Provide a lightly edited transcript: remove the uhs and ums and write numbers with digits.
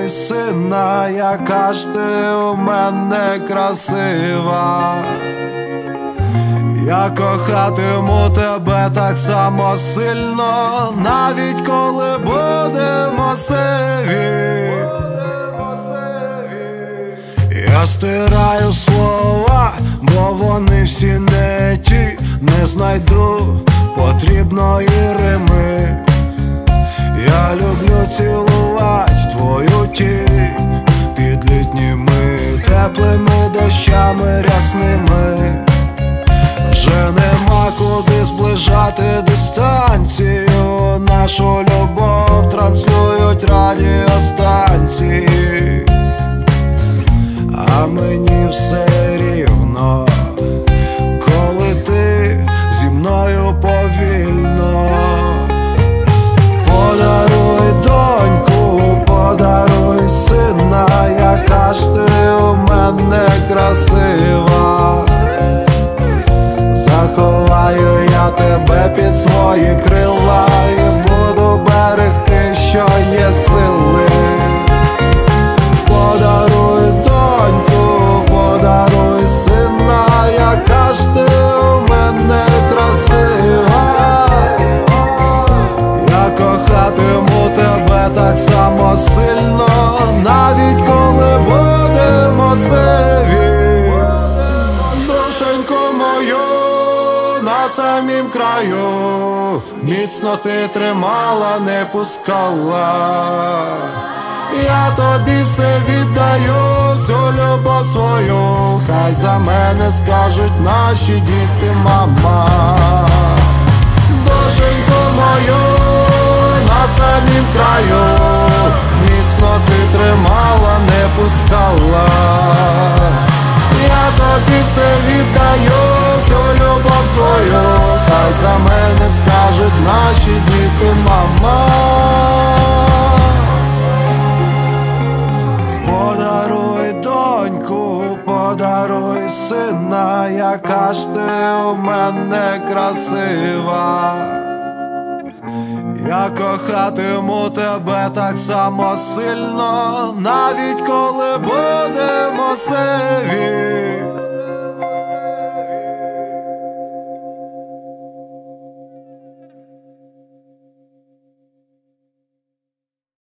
Подаруй сина, яка ж ти у мене красива. Я кохатиму тебе так само сильно, навіть коли будемо сиві. Я стираю слова, бо вони всі не ті. Не знайду потрібної рими. Я люблю цілувати твою тінь під літніми теплими дощами рясними. Вже нема куди зближати дистанцію. Нашу любов транслюють радіостанції. А мені все рівно, коли ти зі мною повільно. Подаруй доньку, подаруй сина, яка ж ти у мене красива. Заховаю я тебе під свої крила і буду берегти, що є сили. Подаруй доньку, подаруй сина, яка ж ти у мене красива. Я кохатиму тебе так само сильно, навіть коли будемо сиві. Душенько мою на самім краю, міцно ти тримала, не пускала. Я тобі все віддаю, всю любов свою, хай за мене скажуть наші діти, мама. Душенько мою на самім краю, міцно ти тримала, не пускала. Я тобі все віддаю, всю любов свою, хай за мене скажуть наші діти, мама. Подаруй доньку, подаруй сина, яка ж ти у мене красива. Я кохатиму тебе так само сильно, навіть коли будемо сиві.